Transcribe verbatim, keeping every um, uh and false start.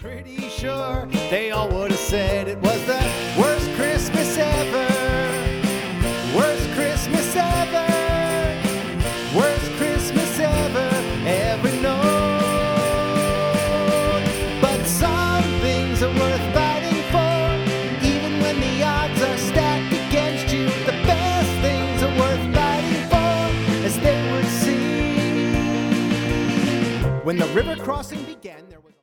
pretty sure they all would have said it was the worst Christmas ever. Worst Christmas ever. Worst Christmas ever, ever known. But some things are worth fighting for, even when the odds are stacked against you. The best things are worth fighting for, as they would seem. When the river crossing began, there was